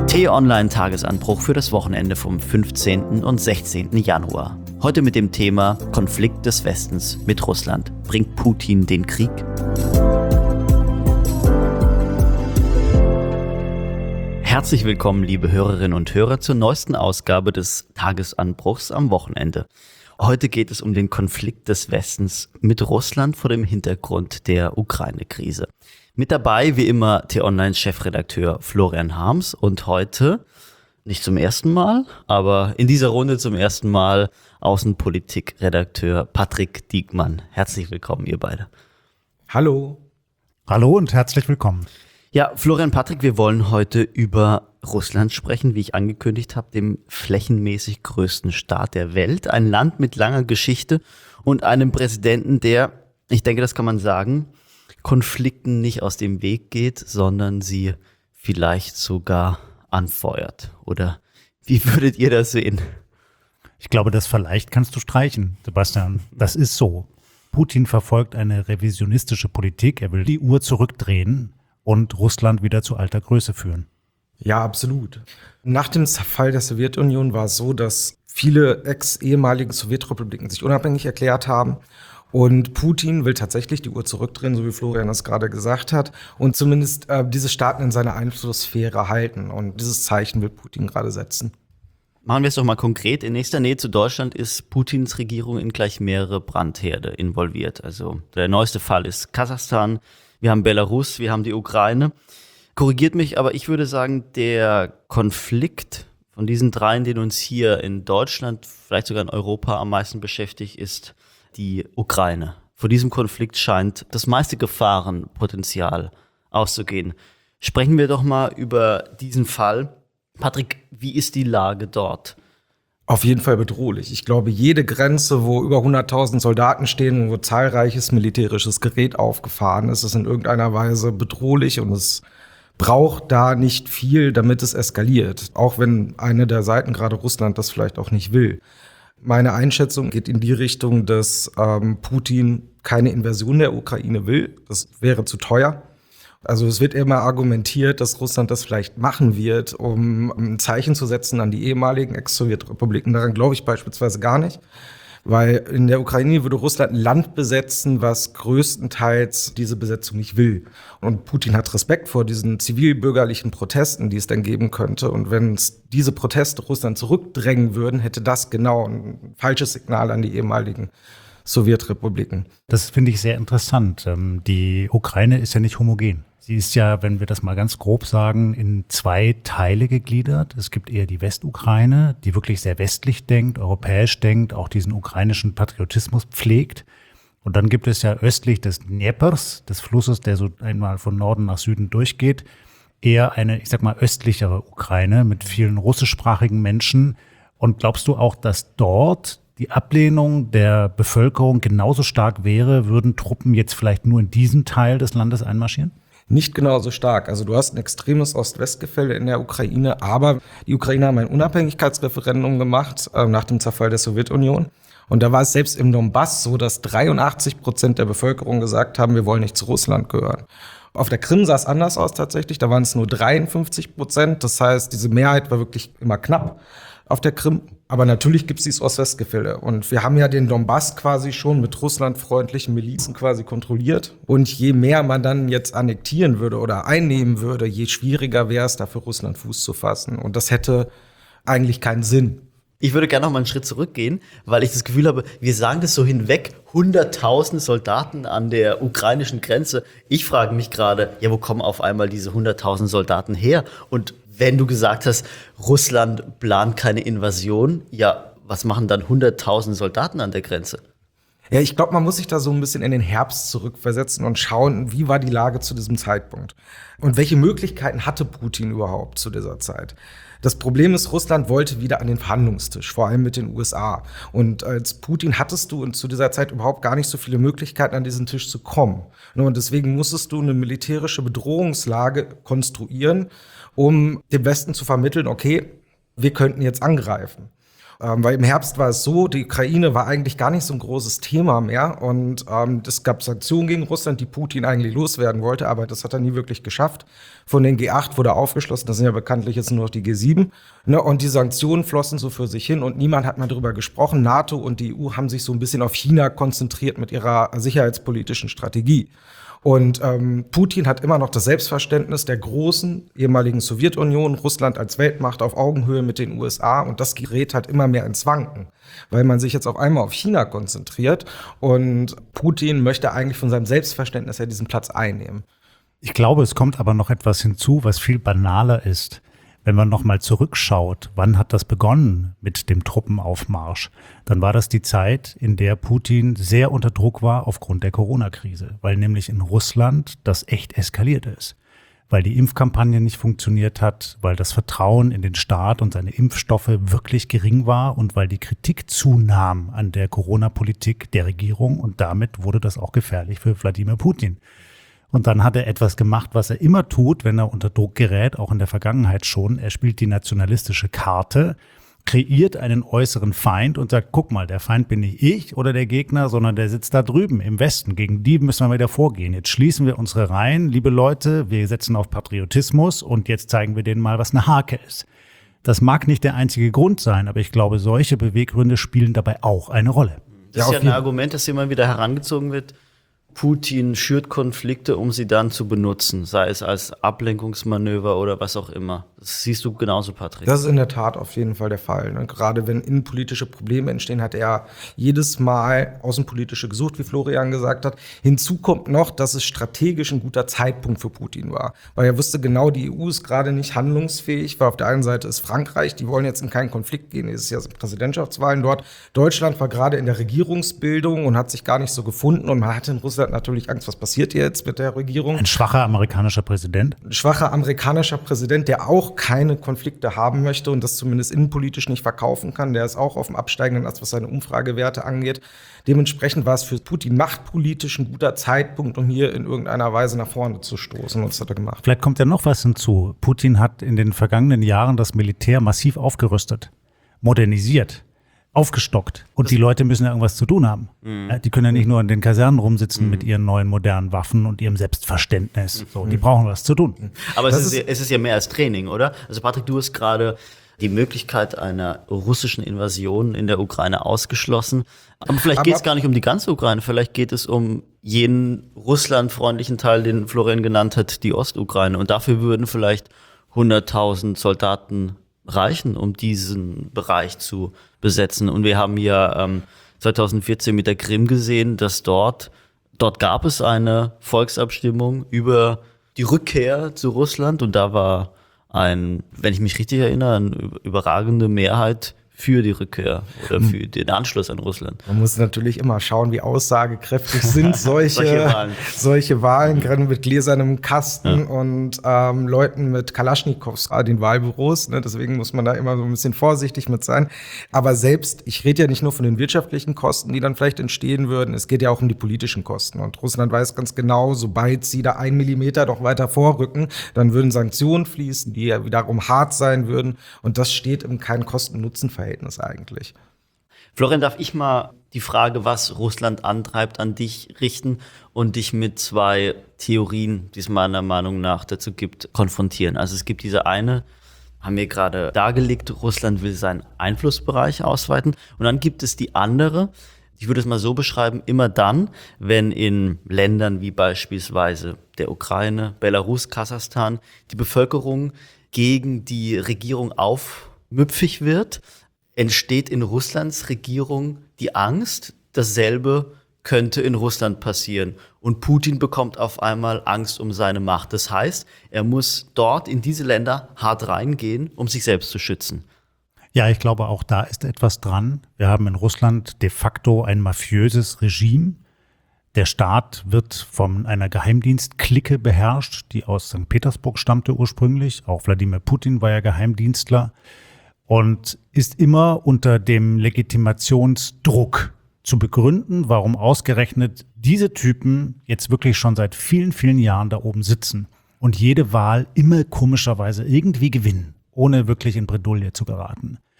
T-Online-Tagesanbruch für das Wochenende vom 15. und 16. Januar. Heute mit dem Thema Konflikt des Westens mit Russland. Bringt Putin den Krieg? Herzlich willkommen, liebe Hörerinnen und Hörer, zur neuesten Ausgabe des Tagesanbruchs am Wochenende. Heute geht es um den Konflikt des Westens mit Russland vor dem Hintergrund der Ukraine-Krise. Mit dabei, wie immer, T-Online-Chefredakteur Florian Harms und heute, nicht zum ersten Mal, aber in dieser Runde zum ersten Mal, Außenpolitik-Redakteur Patrick Diekmann. Herzlich willkommen, ihr beide. Hallo. Hallo und herzlich willkommen. Ja, Florian, Patrick, wir wollen heute über Russland sprechen, wie ich angekündigt habe, dem flächenmäßig größten Staat der Welt. Ein Land mit langer Geschichte und einem Präsidenten, der, ich denke, das kann man sagen, Konflikten nicht aus dem Weg geht, sondern sie vielleicht sogar anfeuert. Oder wie würdet ihr das sehen? Ich glaube, das vielleicht kannst du streichen, Sebastian. Das ist so. Putin verfolgt eine revisionistische Politik. Er will die Uhr zurückdrehen und Russland wieder zu alter Größe führen. Ja, absolut. Nach dem Zerfall der Sowjetunion war es so, dass viele ex-ehemaligen Sowjetrepubliken sich unabhängig erklärt haben. Und Putin will tatsächlich die Uhr zurückdrehen, so wie Florian das gerade gesagt hat, und zumindest diese Staaten in seiner Einflusssphäre halten. Und dieses Zeichen will Putin gerade setzen. Machen wir es doch mal konkret. In nächster Nähe zu Deutschland ist Putins Regierung in gleich mehrere Brandherde involviert. Also der neueste Fall ist Kasachstan, wir haben Belarus, wir haben die Ukraine. Korrigiert mich, aber ich würde sagen, der Konflikt von diesen dreien, den uns hier in Deutschland, vielleicht sogar in Europa am meisten beschäftigt, ist die Ukraine. Vor diesem Konflikt scheint das meiste Gefahrenpotenzial auszugehen. Sprechen wir doch mal über diesen Fall. Patrick, wie ist die Lage dort? Auf jeden Fall bedrohlich. Ich glaube, jede Grenze, wo über 100.000 Soldaten stehen und wo zahlreiches militärisches Gerät aufgefahren ist, ist in irgendeiner Weise bedrohlich und es braucht da nicht viel, damit es eskaliert. Auch wenn eine der Seiten, gerade Russland, das vielleicht auch nicht will. Meine Einschätzung geht in die Richtung, dass Putin keine Invasion der Ukraine will. Das wäre zu teuer. Also es wird immer argumentiert, dass Russland das vielleicht machen wird, um ein Zeichen zu setzen an die ehemaligen Ex-Sowjetrepubliken. Daran glaube ich beispielsweise gar nicht. Weil in der Ukraine würde Russland ein Land besetzen, was größtenteils diese Besetzung nicht will. Und Putin hat Respekt vor diesen zivilbürgerlichen Protesten, die es dann geben könnte. Und wenn es diese Proteste Russland zurückdrängen würden, hätte das genau ein falsches Signal an die ehemaligen Sowjetrepubliken. Das finde ich sehr interessant. Die Ukraine ist ja nicht homogen. Sie ist ja, wenn wir das mal ganz grob sagen, in zwei Teile gegliedert. Es gibt eher die Westukraine, die wirklich sehr westlich denkt, europäisch denkt, auch diesen ukrainischen Patriotismus pflegt. Und dann gibt es ja östlich des Dneprs, des Flusses, der so einmal von Norden nach Süden durchgeht, eher eine, ich sag mal, östlichere Ukraine mit vielen russischsprachigen Menschen. Und glaubst du auch, dass dort die Ablehnung der Bevölkerung genauso stark wäre, würden Truppen jetzt vielleicht nur in diesen Teil des Landes einmarschieren? Nicht genauso stark. Also du hast ein extremes Ost-West-Gefälle in der Ukraine, aber die Ukrainer haben ein Unabhängigkeitsreferendum gemacht nach dem Zerfall der Sowjetunion. Und da war es selbst im Donbass so, dass 83% der Bevölkerung gesagt haben, wir wollen nicht zu Russland gehören. Auf der Krim sah es anders aus tatsächlich, da waren es nur 53%. Das heißt, diese Mehrheit war wirklich immer knapp auf der Krim. Aber natürlich gibt es dieses Ost-West-Gefälle. Und wir haben ja den Donbass quasi schon mit russlandfreundlichen Milizen quasi kontrolliert. Und je mehr man dann jetzt annektieren würde oder einnehmen würde, je schwieriger wäre es, da für Russland Fuß zu fassen. Und das hätte eigentlich keinen Sinn. Ich würde gerne noch mal einen Schritt zurückgehen, weil ich das Gefühl habe, wir sagen das so hinweg, 100.000 Soldaten an der ukrainischen Grenze. Ich frage mich gerade, ja, wo kommen auf einmal diese 100.000 Soldaten her? Und wenn du gesagt hast, Russland plant keine Invasion, ja, was machen dann 100.000 Soldaten an der Grenze? Ja, ich glaube, man muss sich da so ein bisschen in den Herbst zurückversetzen und schauen, wie war die Lage zu diesem Zeitpunkt? Und welche Möglichkeiten hatte Putin überhaupt zu dieser Zeit? Das Problem ist, Russland wollte wieder an den Verhandlungstisch, vor allem mit den USA. Und als Putin hattest du zu dieser Zeit überhaupt gar nicht so viele Möglichkeiten, an diesen Tisch zu kommen. Und deswegen musstest du eine militärische Bedrohungslage konstruieren, um dem Westen zu vermitteln, okay, wir könnten jetzt angreifen. Weil im Herbst war es so, die Ukraine war eigentlich gar nicht so ein großes Thema mehr und es gab Sanktionen gegen Russland, die Putin eigentlich loswerden wollte, aber das hat er nie wirklich geschafft. Von den G8 wurde aufgeschlossen, das sind ja bekanntlich jetzt nur noch die G7. Ne? Und die Sanktionen flossen so für sich hin und niemand hat mal darüber gesprochen. NATO und die EU haben sich so ein bisschen auf China konzentriert mit ihrer sicherheitspolitischen Strategie. Und Putin hat immer noch das Selbstverständnis der großen ehemaligen Sowjetunion, Russland als Weltmacht auf Augenhöhe mit den USA, und das gerät halt immer mehr ins Wanken, weil man sich jetzt auf einmal auf China konzentriert und Putin möchte eigentlich von seinem Selbstverständnis her diesen Platz einnehmen. Ich glaube, es kommt aber noch etwas hinzu, was viel banaler ist. Wenn man nochmal zurückschaut, wann hat das begonnen mit dem Truppenaufmarsch? Dann war das die Zeit, in der Putin sehr unter Druck war aufgrund der Corona-Krise, weil nämlich in Russland das echt eskaliert ist. Weil die Impfkampagne nicht funktioniert hat, weil das Vertrauen in den Staat und seine Impfstoffe wirklich gering war und weil die Kritik zunahm an der Corona-Politik der Regierung, und damit wurde das auch gefährlich für Wladimir Putin. Und dann hat er etwas gemacht, was er immer tut, wenn er unter Druck gerät, auch in der Vergangenheit schon. Er spielt die nationalistische Karte, kreiert einen äußeren Feind und sagt, guck mal, der Feind bin nicht ich oder der Gegner, sondern der sitzt da drüben im Westen. Gegen die müssen wir wieder vorgehen. Jetzt schließen wir unsere Reihen, liebe Leute, wir setzen auf Patriotismus und jetzt zeigen wir denen mal, was eine Hake ist. Das mag nicht der einzige Grund sein, aber ich glaube, solche Beweggründe spielen dabei auch eine Rolle. Das ist ja ein Argument, das immer wieder herangezogen wird. Putin schürt Konflikte, um sie dann zu benutzen, sei es als Ablenkungsmanöver oder was auch immer. Das siehst du genauso, Patrick. Das ist in der Tat auf jeden Fall der Fall. Ne? Gerade wenn innenpolitische Probleme entstehen, hat er jedes Mal außenpolitische gesucht, wie Florian gesagt hat. Hinzu kommt noch, dass es strategisch ein guter Zeitpunkt für Putin war. Weil er wusste genau, die EU ist gerade nicht handlungsfähig, weil auf der einen Seite ist Frankreich, die wollen jetzt in keinen Konflikt gehen, es ist ja Präsidentschaftswahlen dort. Deutschland war gerade in der Regierungsbildung und hat sich gar nicht so gefunden und man hatte in Russland natürlich Angst, was passiert jetzt mit der Regierung. Ein schwacher amerikanischer Präsident? Ein schwacher amerikanischer Präsident, der auch keine Konflikte haben möchte und das zumindest innenpolitisch nicht verkaufen kann. Der ist auch auf dem absteigenden Ast, was seine Umfragewerte angeht. Dementsprechend war es für Putin machtpolitisch ein guter Zeitpunkt, um hier in irgendeiner Weise nach vorne zu stoßen. Und das hat er gemacht. Vielleicht kommt ja noch was hinzu. Putin hat in den vergangenen Jahren das Militär massiv aufgerüstet, modernisiert, aufgestockt. Und die Leute müssen ja irgendwas zu tun haben. Ja, die können ja nicht nur in den Kasernen rumsitzen mit ihren neuen modernen Waffen und ihrem Selbstverständnis. So, die brauchen was zu tun. Aber es ist ja mehr als Training, oder? Also Patrick, du hast gerade die Möglichkeit einer russischen Invasion in der Ukraine ausgeschlossen. Aber vielleicht geht es gar nicht um die ganze Ukraine. Vielleicht geht es um jenen russlandfreundlichen Teil, den Florian genannt hat, die Ostukraine. Und dafür würden vielleicht 100.000 Soldaten reichen, um diesen Bereich zu besetzen. Und wir haben ja 2014 mit der Krim gesehen, dass dort gab es eine Volksabstimmung über die Rückkehr zu Russland und da war wenn ich mich richtig erinnere, eine überragende Mehrheit für die Rückkehr oder für den Anschluss an Russland. Man muss natürlich immer schauen, wie aussagekräftig sind solche Wahlen, gerade mit gläsernem Kasten und Leuten mit Kalaschnikows in den Wahlbüros. Ne? Deswegen muss man da immer so ein bisschen vorsichtig mit sein. Aber selbst, ich rede ja nicht nur von den wirtschaftlichen Kosten, die dann vielleicht entstehen würden, es geht ja auch um die politischen Kosten. Und Russland weiß ganz genau, sobald sie da 1 Millimeter doch weiter vorrücken, dann würden Sanktionen fließen, die ja wiederum hart sein würden. Und das steht im kein Kosten-Nutzen-Verhältnis eigentlich. Florian, darf ich mal die Frage, was Russland antreibt, an dich richten und dich mit 2 Theorien, die es meiner Meinung nach dazu gibt, konfrontieren. Also es gibt diese eine, haben wir gerade dargelegt, Russland will seinen Einflussbereich ausweiten. Und dann gibt es die andere, ich würde es mal so beschreiben, immer dann, wenn in Ländern wie beispielsweise der Ukraine, Belarus, Kasachstan die Bevölkerung gegen die Regierung aufmüpfig wird, entsteht in Russlands Regierung die Angst, dasselbe könnte in Russland passieren. Und Putin bekommt auf einmal Angst um seine Macht. Das heißt, er muss dort in diese Länder hart reingehen, um sich selbst zu schützen. Ja, ich glaube, auch da ist etwas dran. Wir haben in Russland de facto ein mafiöses Regime. Der Staat wird von einer Geheimdienstklicke beherrscht, die aus St. Petersburg stammte ursprünglich. Auch Wladimir Putin war ja Geheimdienstler. Und ist immer unter dem Legitimationsdruck zu begründen, warum ausgerechnet diese Typen jetzt wirklich schon seit vielen, vielen Jahren da oben sitzen und jede Wahl immer komischerweise irgendwie gewinnen, ohne wirklich in Bredouille zu geraten.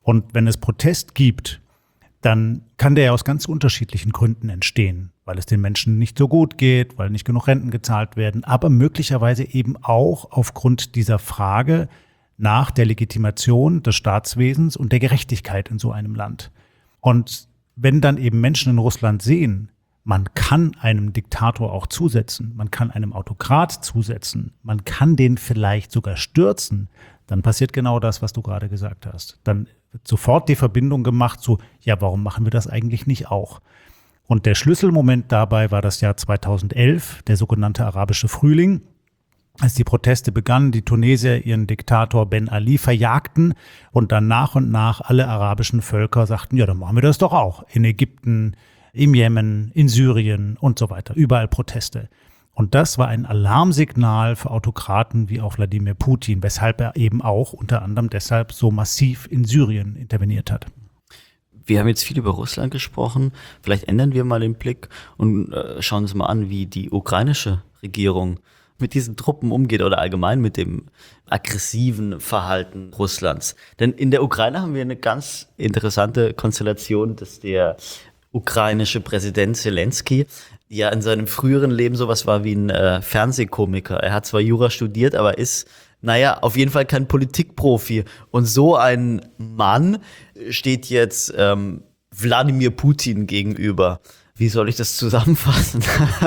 Und wenn es Protest gibt, dann kann der ja aus ganz unterschiedlichen Gründen entstehen, weil es den Menschen nicht so gut geht, weil nicht genug Renten gezahlt werden, aber möglicherweise eben auch aufgrund dieser Frage nach der Legitimation des Staatswesens und der Gerechtigkeit in so einem Land. Und wenn dann eben Menschen in Russland sehen, man kann einem Diktator auch zusetzen, man kann einem Autokrat zusetzen, man kann den vielleicht sogar stürzen, dann passiert genau das, was du gerade gesagt hast. Dann wird sofort die Verbindung gemacht zu, ja, warum machen wir das eigentlich nicht auch? Und der Schlüsselmoment dabei war das Jahr 2011, der sogenannte arabische Frühling, als die Proteste begannen, die Tunesier ihren Diktator Ben Ali verjagten und dann nach und nach alle arabischen Völker sagten, ja, dann machen wir das doch auch. In Ägypten, im Jemen, in Syrien und so weiter. Überall Proteste. Und das war ein Alarmsignal für Autokraten wie auch Wladimir Putin, weshalb er eben auch unter anderem deshalb so massiv in Syrien interveniert hat. Wir haben jetzt viel über Russland gesprochen. Vielleicht ändern wir mal den Blick und schauen uns mal an, wie die ukrainische Regierung mit diesen Truppen umgeht oder allgemein mit dem aggressiven Verhalten Russlands. Denn in der Ukraine haben wir eine ganz interessante Konstellation, dass der ukrainische Präsident Zelensky ja in seinem früheren Leben sowas war wie ein Fernsehkomiker. Er hat zwar Jura studiert, aber ist, auf jeden Fall kein Politikprofi. Und so ein Mann steht jetzt Wladimir Putin gegenüber. Wie soll ich das zusammenfassen?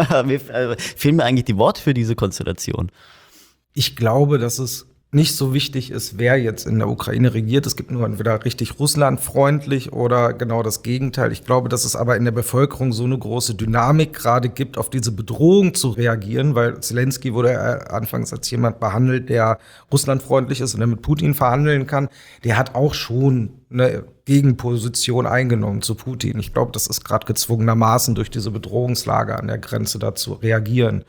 Fehlen mir eigentlich die Worte für diese Konstellation. Ich glaube, dass es nicht so wichtig ist, wer jetzt in der Ukraine regiert. Es gibt nur entweder richtig russlandfreundlich oder genau das Gegenteil. Ich glaube, dass es aber in der Bevölkerung so eine große Dynamik gerade gibt, auf diese Bedrohung zu reagieren, weil Zelensky wurde anfangs als jemand behandelt, der russlandfreundlich ist und der mit Putin verhandeln kann. Der hat auch schon eine Gegenposition eingenommen zu Putin. Ich glaube, das ist gerade gezwungenermaßen durch diese Bedrohungslage an der Grenze dazu reagieren.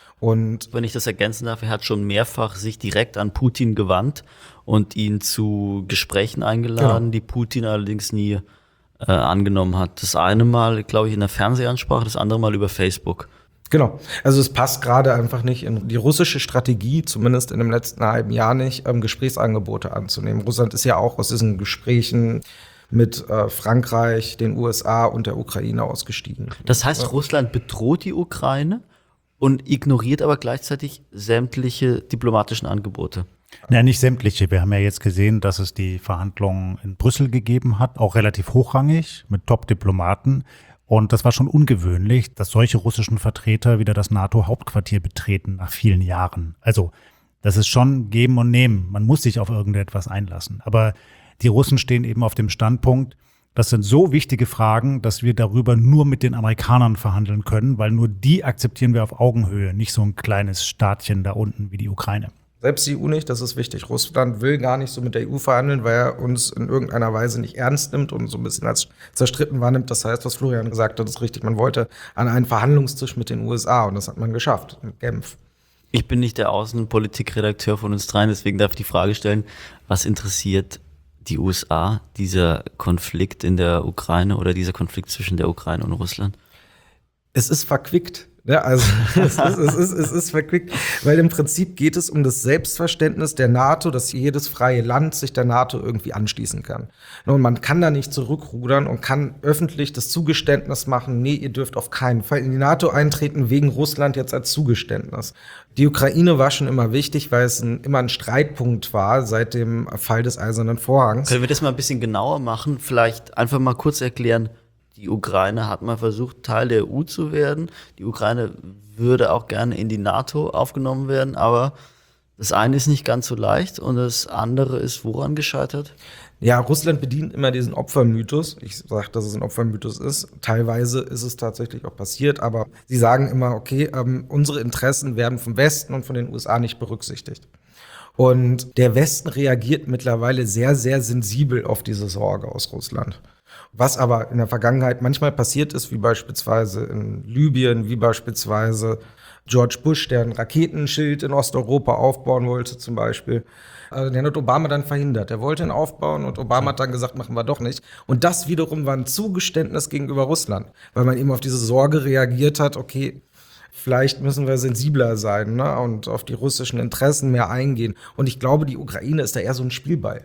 Und wenn ich das ergänzen darf, er hat schon mehrfach sich direkt an Putin gewandt und ihn zu Gesprächen eingeladen, die Putin allerdings nie angenommen hat. Das eine Mal, glaube ich, in der Fernsehansprache, das andere Mal über Facebook. Genau. Also es passt gerade einfach nicht in die russische Strategie, zumindest in dem letzten halben Jahr nicht, Gesprächsangebote anzunehmen. Russland ist ja auch aus diesen Gesprächen mit Frankreich, den USA und der Ukraine ausgestiegen. Das heißt, Russland bedroht die Ukraine und ignoriert aber gleichzeitig sämtliche diplomatischen Angebote. Ja, nicht sämtliche. Wir haben ja jetzt gesehen, dass es die Verhandlungen in Brüssel gegeben hat, auch relativ hochrangig mit Top-Diplomaten. Und das war schon ungewöhnlich, dass solche russischen Vertreter wieder das NATO-Hauptquartier betreten nach vielen Jahren. Also das ist schon Geben und Nehmen. Man muss sich auf irgendetwas einlassen. Aber die Russen stehen eben auf dem Standpunkt, das sind so wichtige Fragen, dass wir darüber nur mit den Amerikanern verhandeln können, weil nur die akzeptieren wir auf Augenhöhe, nicht so ein kleines Staatchen da unten wie die Ukraine. Selbst die EU nicht, das ist wichtig. Russland will gar nicht so mit der EU verhandeln, weil er uns in irgendeiner Weise nicht ernst nimmt und so ein bisschen als zerstritten wahrnimmt. Das heißt, was Florian gesagt hat, ist richtig. Man wollte an einen Verhandlungstisch mit den USA und das hat man geschafft in Genf. Ich bin nicht der Außenpolitikredakteur von uns dreien, deswegen darf ich die Frage stellen, was interessiert die USA, dieser Konflikt in der Ukraine oder dieser Konflikt zwischen der Ukraine und Russland? Es ist verquickt. Ja, also es ist verquickt, weil im Prinzip geht es um das Selbstverständnis der NATO, dass jedes freie Land sich der NATO irgendwie anschließen kann. Und man kann da nicht zurückrudern und kann öffentlich das Zugeständnis machen, nee, ihr dürft auf keinen Fall in die NATO eintreten, wegen Russland jetzt als Zugeständnis. Die Ukraine war schon immer wichtig, weil es immer ein Streitpunkt war seit dem Fall des Eisernen Vorhangs. Können wir das mal ein bisschen genauer machen? Vielleicht einfach mal kurz erklären, die Ukraine hat mal versucht, Teil der EU zu werden. Die Ukraine würde auch gerne in die NATO aufgenommen werden, aber das eine ist nicht ganz so leicht und das andere ist woran gescheitert? Ja, Russland bedient immer diesen Opfermythos. Ich sage, dass es ein Opfermythos ist. Teilweise ist es tatsächlich auch passiert, aber sie sagen immer, okay, unsere Interessen werden vom Westen und von den USA nicht berücksichtigt. Und der Westen reagiert mittlerweile sehr, sehr sensibel auf diese Sorge aus Russland. Was aber in der Vergangenheit manchmal passiert ist, wie beispielsweise in Libyen, wie beispielsweise George Bush, der ein Raketenschild in Osteuropa aufbauen wollte zum Beispiel. Den hat Obama dann verhindert. Er wollte ihn aufbauen und Obama hat dann gesagt, machen wir doch nicht. Und das wiederum war ein Zugeständnis gegenüber Russland, weil man eben auf diese Sorge reagiert hat, okay, vielleicht müssen wir sensibler sein, ne, und auf die russischen Interessen mehr eingehen. Und ich glaube, die Ukraine ist da eher so ein Spielball.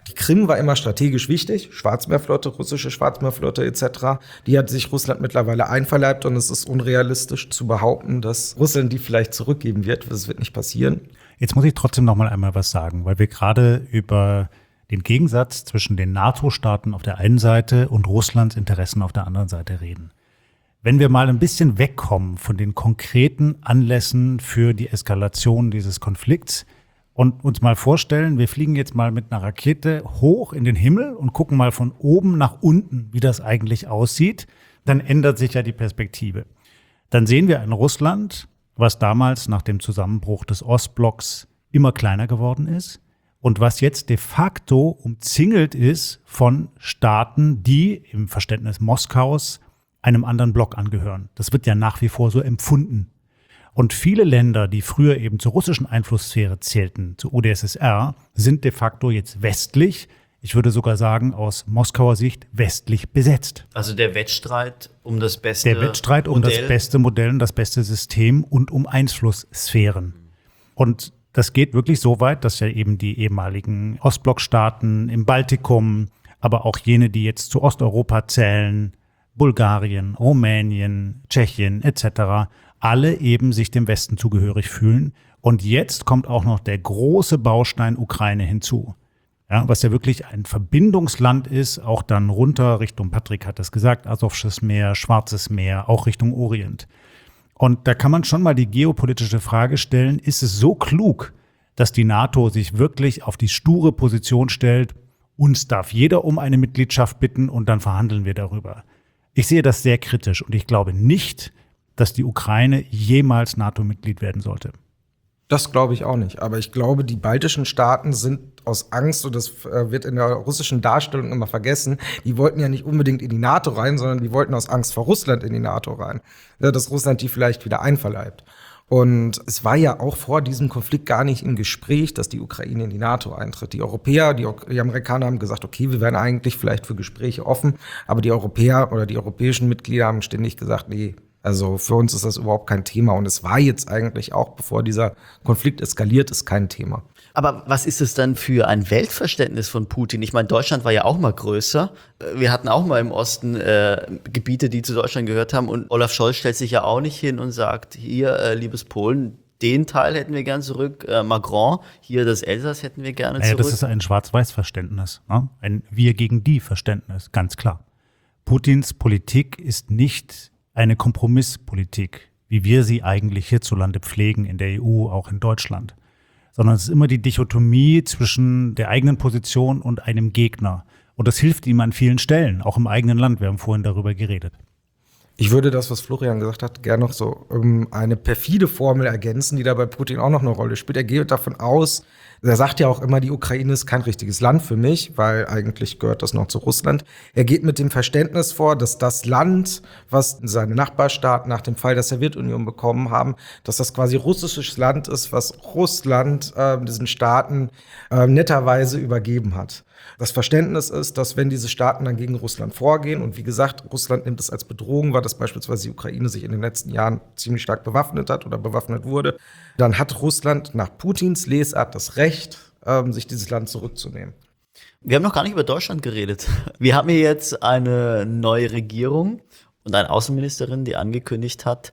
Die Krim war immer strategisch wichtig, Schwarzmeerflotte, russische Schwarzmeerflotte etc. Die hat sich Russland mittlerweile einverleibt und es ist unrealistisch zu behaupten, dass Russland die vielleicht zurückgeben wird. Das wird nicht passieren. Jetzt muss ich trotzdem noch mal einmal was sagen, weil wir gerade über den Gegensatz zwischen den NATO-Staaten auf der einen Seite und Russlands Interessen auf der anderen Seite reden. Wenn wir mal ein bisschen wegkommen von den konkreten Anlässen für die Eskalation dieses Konflikts und uns mal vorstellen, wir fliegen jetzt mal mit einer Rakete hoch in den Himmel und gucken mal von oben nach unten, wie das eigentlich aussieht, dann ändert sich ja die Perspektive. Dann sehen wir ein Russland, was damals nach dem Zusammenbruch des Ostblocks immer kleiner geworden ist und was jetzt de facto umzingelt ist von Staaten, die im Verständnis Moskaus einem anderen Block angehören. Das wird ja nach wie vor so empfunden. Und viele Länder, die früher eben zur russischen Einflusssphäre zählten, zur UdSSR, sind de facto jetzt westlich, ich würde sogar sagen aus Moskauer Sicht westlich besetzt. Also der Wettstreit um das beste Modell. Der Wettstreit um das beste Modell und das beste System und um Einflusssphären. Und das geht wirklich so weit, dass ja eben die ehemaligen Ostblockstaaten im Baltikum, aber auch jene, die jetzt zu Osteuropa zählen, Bulgarien, Rumänien, Tschechien etc., alle eben sich dem Westen zugehörig fühlen. Und jetzt kommt auch noch der große Baustein Ukraine hinzu. Ja, was ja wirklich ein Verbindungsland ist, auch dann runter Richtung, Patrick hat es gesagt, Asowsches Meer, Schwarzes Meer, auch Richtung Orient. Und da kann man schon mal die geopolitische Frage stellen, ist es so klug, dass die NATO sich wirklich auf die sture Position stellt, uns darf jeder um eine Mitgliedschaft bitten und dann verhandeln wir darüber. Ich sehe das sehr kritisch und ich glaube nicht, dass die Ukraine jemals NATO-Mitglied werden sollte. Das glaube ich auch nicht. Aber ich glaube, die baltischen Staaten sind aus Angst, und das wird in der russischen Darstellung immer vergessen, die wollten ja nicht unbedingt in die NATO rein, sondern die wollten aus Angst vor Russland in die NATO rein. Ja, dass Russland die vielleicht wieder einverleibt. Und es war ja auch vor diesem Konflikt gar nicht im Gespräch, dass die Ukraine in die NATO eintritt. Die Europäer, die Amerikaner haben gesagt, okay, wir wären eigentlich vielleicht für Gespräche offen, aber die Europäer oder die europäischen Mitglieder haben ständig gesagt, nee, also für uns ist das überhaupt kein Thema. Und es war jetzt eigentlich auch, bevor dieser Konflikt eskaliert ist, kein Thema. Aber was ist es dann für ein Weltverständnis von Putin? Ich meine, Deutschland war ja auch mal größer. Wir hatten auch mal im Osten Gebiete, die zu Deutschland gehört haben. Und Olaf Scholz stellt sich ja auch nicht hin und sagt, hier, liebes Polen, den Teil hätten wir gern zurück. Macron, hier das Elsass hätten wir gerne zurück. Das ist ein Schwarz-Weiß-Verständnis, ne? Ein Wir-gegen-die-Verständnis, ganz klar. Putins Politik ist nicht eine Kompromisspolitik, wie wir sie eigentlich hierzulande pflegen, in der EU, auch in Deutschland. Sondern es ist immer die Dichotomie zwischen der eigenen Position und einem Gegner. Und das hilft ihm an vielen Stellen, auch im eigenen Land. Wir haben vorhin darüber geredet. Ich würde das, was Florian gesagt hat, gerne noch so eine perfide Formel ergänzen, die da bei Putin auch noch eine Rolle spielt. Er geht davon aus, er sagt ja auch immer, die Ukraine ist kein richtiges Land für mich, weil eigentlich gehört das noch zu Russland. Er geht mit dem Verständnis vor, dass das Land, was seine Nachbarstaaten nach dem Fall der Sowjetunion bekommen haben, dass das quasi russisches Land ist, was Russland diesen Staaten netterweise übergeben hat. Das Verständnis ist, dass wenn diese Staaten dann gegen Russland vorgehen, und wie gesagt, Russland nimmt es als Bedrohung wahr, dass beispielsweise die Ukraine sich in den letzten Jahren ziemlich stark bewaffnet hat oder bewaffnet wurde, dann hat Russland nach Putins Lesart das Recht, sich dieses Land zurückzunehmen. Wir haben noch gar nicht über Deutschland geredet. Wir haben hier jetzt eine neue Regierung und eine Außenministerin, die angekündigt hat,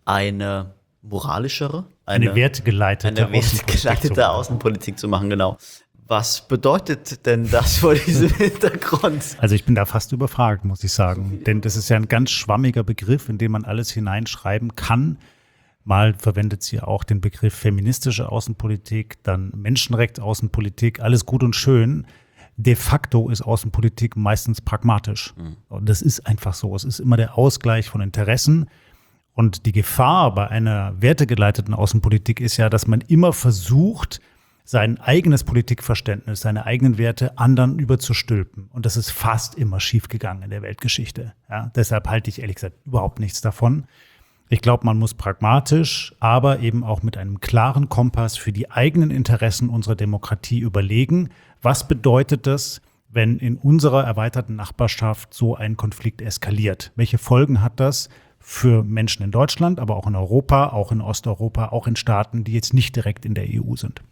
eine moralischere, eine wertegeleitete Außenpolitik zu machen, genau. Was bedeutet denn das vor diesem Hintergrund? Also ich bin da fast überfragt, muss ich sagen. Denn das ist ja ein ganz schwammiger Begriff, in den man alles hineinschreiben kann. Mal verwendet sie auch den Begriff feministische Außenpolitik, dann Menschenrechtsaußenpolitik, alles gut und schön. De facto ist Außenpolitik meistens pragmatisch. Und das ist einfach so. Es ist immer der Ausgleich von Interessen. Und die Gefahr bei einer wertegeleiteten Außenpolitik ist ja, dass man immer versucht, sein eigenes Politikverständnis, seine eigenen Werte anderen überzustülpen. Und das ist fast immer schiefgegangen in der Weltgeschichte. Ja, deshalb halte ich ehrlich gesagt überhaupt nichts davon. Ich glaube, man muss pragmatisch, aber eben auch mit einem klaren Kompass für die eigenen Interessen unserer Demokratie überlegen, was bedeutet das, wenn in unserer erweiterten Nachbarschaft so ein Konflikt eskaliert? Welche Folgen hat das für Menschen in Deutschland, aber auch in Europa, auch in Osteuropa, auch in Staaten, die jetzt nicht direkt in der EU sind?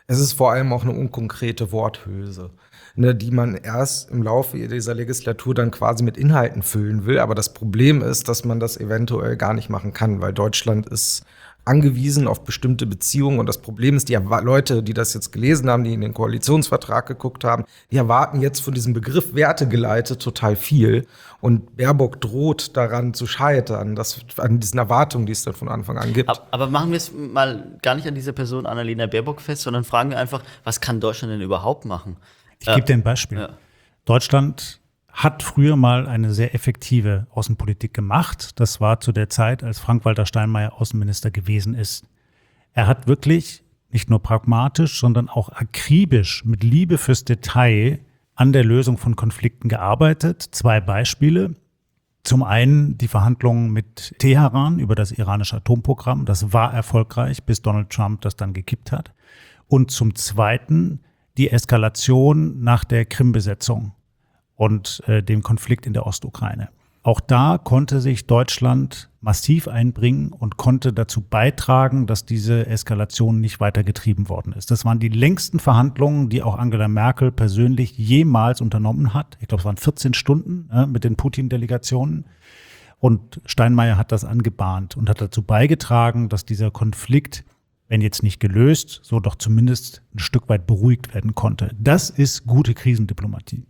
Es ist vor allem auch eine unkonkrete Worthülse, ne, die man erst im Laufe dieser Legislatur dann quasi mit Inhalten füllen will. Aber das Problem ist, dass man das eventuell gar nicht machen kann, weil Deutschland ist angewiesen auf bestimmte Beziehungen. Und das Problem ist, die Leute, die das jetzt gelesen haben, die in den Koalitionsvertrag geguckt haben, die erwarten jetzt von diesem Begriff wertegeleitet total viel. Und Baerbock droht daran zu scheitern, an diesen Erwartungen, die es dann von Anfang an gibt. Aber machen wir es mal gar nicht an dieser Person Annalena Baerbock fest, sondern fragen wir einfach, was kann Deutschland denn überhaupt machen? Ich gebe dir ein Beispiel. Ja. Deutschland hat früher mal eine sehr effektive Außenpolitik gemacht. Das war zu der Zeit, als Frank-Walter Steinmeier Außenminister gewesen ist. Er hat wirklich nicht nur pragmatisch, sondern auch akribisch mit Liebe fürs Detail an der Lösung von Konflikten gearbeitet. 2 Beispiele. Zum einen die Verhandlungen mit Teheran über das iranische Atomprogramm. Das war erfolgreich, bis Donald Trump das dann gekippt hat. Und zum zweiten die Eskalation nach der Krim-Besetzung und dem Konflikt in der Ostukraine. Auch da konnte sich Deutschland massiv einbringen und konnte dazu beitragen, dass diese Eskalation nicht weiter getrieben worden ist. Das waren die längsten Verhandlungen, die auch Angela Merkel persönlich jemals unternommen hat. Ich glaube, es waren 14 Stunden mit den Putin-Delegationen. Und Steinmeier hat das angebahnt und hat dazu beigetragen, dass dieser Konflikt, wenn jetzt nicht gelöst, so doch zumindest ein Stück weit beruhigt werden konnte. Das ist gute Krisendiplomatie.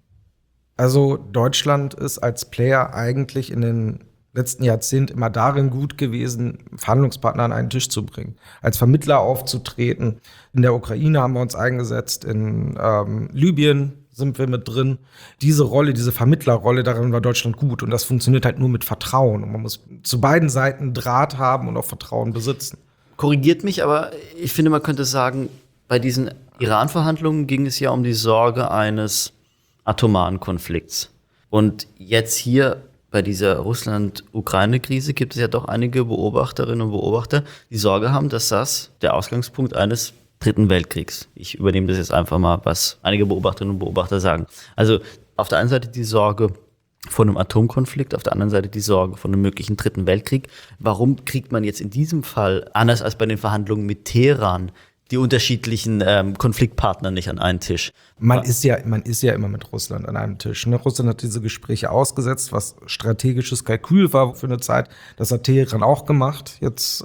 Also Deutschland ist als Player eigentlich in den letzten Jahrzehnten immer darin gut gewesen, Verhandlungspartner an einen Tisch zu bringen, als Vermittler aufzutreten. In der Ukraine haben wir uns eingesetzt, in Libyen sind wir mit drin. Diese Rolle, diese Vermittlerrolle, darin war Deutschland gut. Und das funktioniert halt nur mit Vertrauen. Und man muss zu beiden Seiten Draht haben und auch Vertrauen besitzen. Korrigiert mich, aber ich finde, man könnte sagen, bei diesen Iran-Verhandlungen ging es ja um die Sorge eines atomaren Konflikts. Und jetzt hier bei dieser Russland-Ukraine-Krise gibt es ja doch einige Beobachterinnen und Beobachter, die Sorge haben, dass das der Ausgangspunkt eines 3. Weltkriegs. Ich übernehme das jetzt einfach mal, was einige Beobachterinnen und Beobachter sagen. Also auf der einen Seite die Sorge von einem Atomkonflikt, auf der anderen Seite die Sorge von einem möglichen 3. Weltkrieg. Warum kriegt man jetzt in diesem Fall, anders als bei den Verhandlungen mit Teheran, die unterschiedlichen Konfliktpartner nicht an einen Tisch? Man ist ja immer mit Russland an einem Tisch. Ne? Russland hat diese Gespräche ausgesetzt, was strategisches Kalkül war für eine Zeit. Das hat Teheran auch gemacht. Jetzt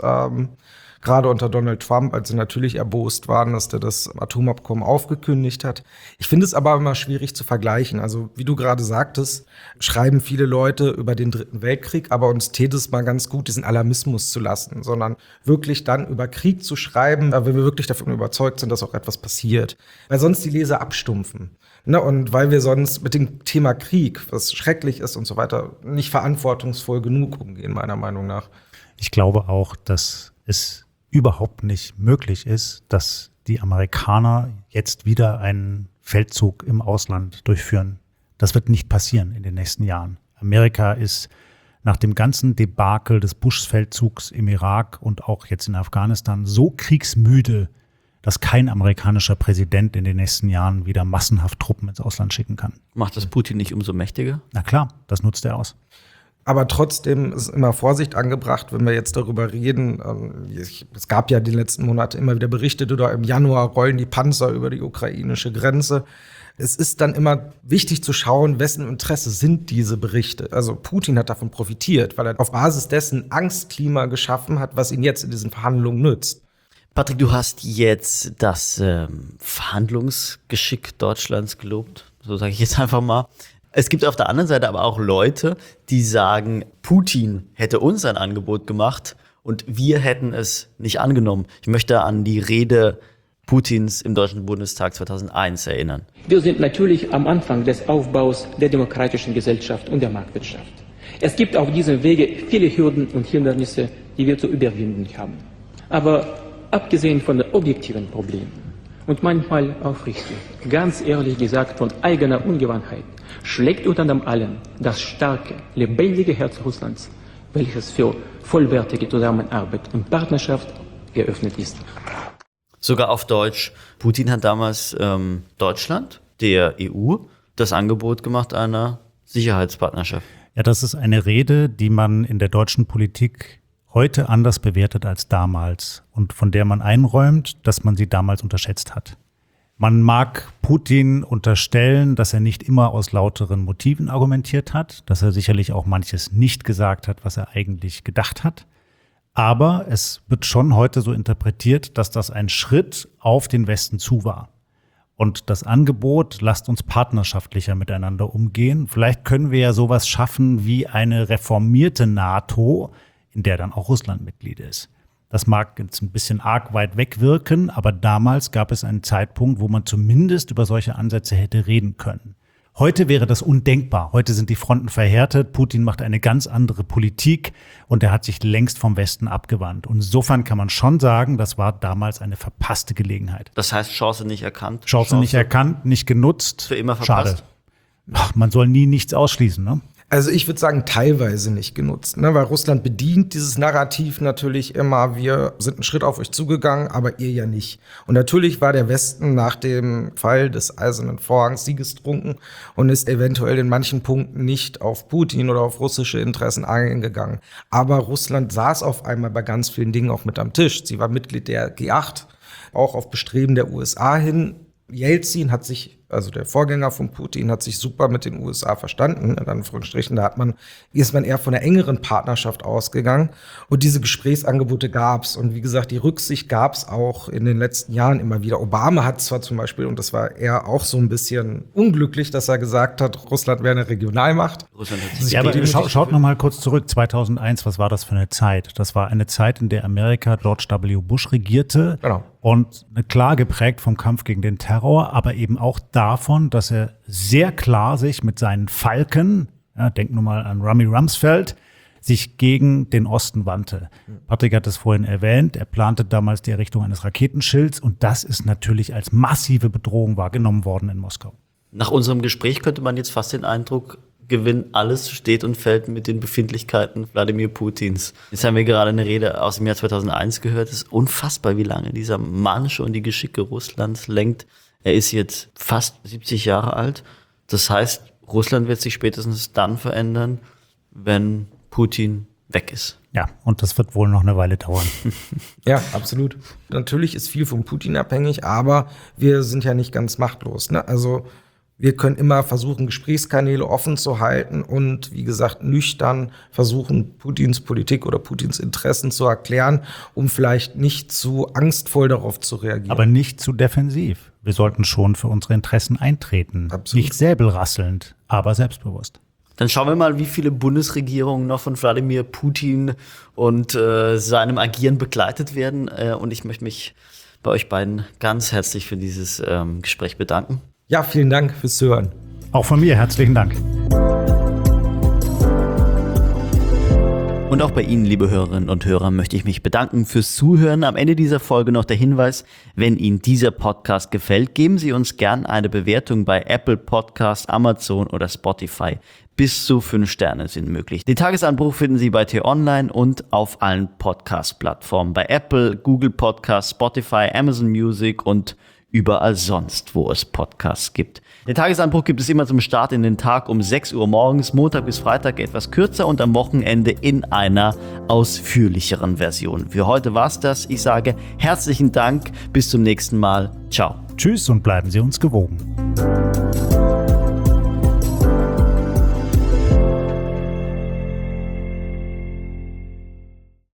gerade unter Donald Trump, als sie natürlich erbost waren, dass der das Atomabkommen aufgekündigt hat. Ich finde es aber immer schwierig zu vergleichen. Also wie du gerade sagtest, schreiben viele Leute über den 3. Weltkrieg, aber uns täte es mal ganz gut, diesen Alarmismus zu lassen, sondern wirklich dann über Krieg zu schreiben, wenn wir wirklich davon überzeugt sind, dass auch etwas passiert. Weil sonst die Leser abstumpfen. Ne? Und weil wir sonst mit dem Thema Krieg, was schrecklich ist und so weiter, nicht verantwortungsvoll genug umgehen, meiner Meinung nach. Ich glaube auch, dass es überhaupt nicht möglich ist, dass die Amerikaner jetzt wieder einen Feldzug im Ausland durchführen. Das wird nicht passieren in den nächsten Jahren. Amerika ist nach dem ganzen Debakel des Bush-Feldzugs im Irak und auch jetzt in Afghanistan so kriegsmüde, dass kein amerikanischer Präsident in den nächsten Jahren wieder massenhaft Truppen ins Ausland schicken kann. Macht das Putin nicht umso mächtiger? Na klar, das nutzt er aus. Aber trotzdem ist immer Vorsicht angebracht, wenn wir jetzt darüber reden. Es gab ja die letzten Monate immer wieder Berichte, oder im Januar rollen die Panzer über die ukrainische Grenze. Es ist dann immer wichtig zu schauen, wessen Interesse sind diese Berichte. Also Putin hat davon profitiert, weil er auf Basis dessen Angstklima geschaffen hat, was ihn jetzt in diesen Verhandlungen nützt. Patrick, du hast jetzt das Verhandlungsgeschick Deutschlands gelobt, so sage ich jetzt einfach mal. Es gibt auf der anderen Seite aber auch Leute, die sagen, Putin hätte uns ein Angebot gemacht und wir hätten es nicht angenommen. Ich möchte an die Rede Putins im Deutschen Bundestag 2001 erinnern. Wir sind natürlich am Anfang des Aufbaus der demokratischen Gesellschaft und der Marktwirtschaft. Es gibt auf diesem Wege viele Hürden und Hindernisse, die wir zu überwinden haben. Aber abgesehen von den objektiven Problemen und manchmal auch richtig, ganz ehrlich gesagt von eigener Ungewandtheit, schlägt unter allem das starke, lebendige Herz Russlands, welches für vollwertige Zusammenarbeit und Partnerschaft geöffnet ist. Sogar auf Deutsch. Putin hat damals Deutschland, der EU, das Angebot gemacht einer Sicherheitspartnerschaft. Ja, das ist eine Rede, die man in der deutschen Politik heute anders bewertet als damals und von der man einräumt, dass man sie damals unterschätzt hat. Man mag Putin unterstellen, dass er nicht immer aus lauteren Motiven argumentiert hat, dass er sicherlich auch manches nicht gesagt hat, was er eigentlich gedacht hat. Aber es wird schon heute so interpretiert, dass das ein Schritt auf den Westen zu war. Und das Angebot, lasst uns partnerschaftlicher miteinander umgehen. Vielleicht können wir ja sowas schaffen wie eine reformierte NATO, in der dann auch Russland Mitglied ist. Das mag jetzt ein bisschen arg weit weg wirken, aber damals gab es einen Zeitpunkt, wo man zumindest über solche Ansätze hätte reden können. Heute wäre das undenkbar. Heute sind die Fronten verhärtet. Putin macht eine ganz andere Politik und er hat sich längst vom Westen abgewandt. Und insofern kann man schon sagen, das war damals eine verpasste Gelegenheit. Das heißt, Chance nicht erkannt. Chance nicht erkannt, nicht genutzt. Für immer verpasst. Schade. Man soll nie nichts ausschließen, ne? Also ich würde sagen, teilweise nicht genutzt, ne? Weil Russland bedient dieses Narrativ natürlich immer, wir sind einen Schritt auf euch zugegangen, aber ihr ja nicht. Und natürlich war der Westen nach dem Fall des Eisernen Vorhangs siegestrunken und ist eventuell in manchen Punkten nicht auf Putin oder auf russische Interessen eingegangen. Aber Russland saß auf einmal bei ganz vielen Dingen auch mit am Tisch. Sie war Mitglied der G8, auch auf Bestreben der USA hin. Jelzin hat sich, also der Vorgänger von Putin, hat sich super mit den USA verstanden, in Anführungsstrichen. Ist man eher von einer engeren Partnerschaft ausgegangen. Und diese Gesprächsangebote gab's. Und wie gesagt, die Rücksicht gab's auch in den letzten Jahren immer wieder. Obama hat zwar zum Beispiel, und das war eher auch so ein bisschen unglücklich, dass er gesagt hat, Russland wäre eine Regionalmacht. Ja, aber schaut noch mal kurz zurück. 2001, was war das für eine Zeit? Das war eine Zeit, in der Amerika George W. Bush regierte. Genau. Und klar geprägt vom Kampf gegen den Terror, aber eben auch davon, dass er sehr klar sich mit seinen Falken, ja, denk nur mal an Rummy Rumsfeld, sich gegen den Osten wandte. Patrick hat es vorhin erwähnt, er plante damals die Errichtung eines Raketenschilds und das ist natürlich als massive Bedrohung wahrgenommen worden in Moskau. Nach unserem Gespräch könnte man jetzt fast den Eindruck gewinnen, alles steht und fällt mit den Befindlichkeiten Wladimir Putins. Jetzt haben wir gerade eine Rede aus dem Jahr 2001 gehört. Es ist unfassbar, wie lange dieser Mann schon die Geschicke Russlands lenkt. Er ist jetzt fast 70 Jahre alt. Das heißt, Russland wird sich spätestens dann verändern, wenn Putin weg ist. Ja, und das wird wohl noch eine Weile dauern. Ja, absolut. Natürlich ist viel von Putin abhängig, aber wir sind ja nicht ganz machtlos, ne? Also wir können immer versuchen, Gesprächskanäle offen zu halten und, wie gesagt, nüchtern versuchen, Putins Politik oder Putins Interessen zu erklären, um vielleicht nicht zu angstvoll darauf zu reagieren. Aber nicht zu defensiv. Wir sollten schon für unsere Interessen eintreten. Absolut. Nicht säbelrasselnd, aber selbstbewusst. Dann schauen wir mal, wie viele Bundesregierungen noch von Wladimir Putin und seinem Agieren begleitet werden. Und ich möchte mich bei euch beiden ganz herzlich für dieses Gespräch bedanken. Ja, vielen Dank fürs Zuhören. Auch von mir herzlichen Dank. Und auch bei Ihnen, liebe Hörerinnen und Hörer, möchte ich mich bedanken fürs Zuhören. Am Ende dieser Folge noch der Hinweis, wenn Ihnen dieser Podcast gefällt, geben Sie uns gern eine Bewertung bei Apple Podcast, Amazon oder Spotify. Bis zu 5 Sterne sind möglich. Den Tagesanbruch finden Sie bei T-Online und auf allen Podcast-Plattformen. Bei Apple, Google Podcast, Spotify, Amazon Music und überall sonst, wo es Podcasts gibt. Den Tagesanbruch gibt es immer zum Start in den Tag um 6 Uhr morgens, Montag bis Freitag etwas kürzer und am Wochenende in einer ausführlicheren Version. Für heute war's das. Ich sage herzlichen Dank, bis zum nächsten Mal. Ciao. Tschüss und bleiben Sie uns gewogen.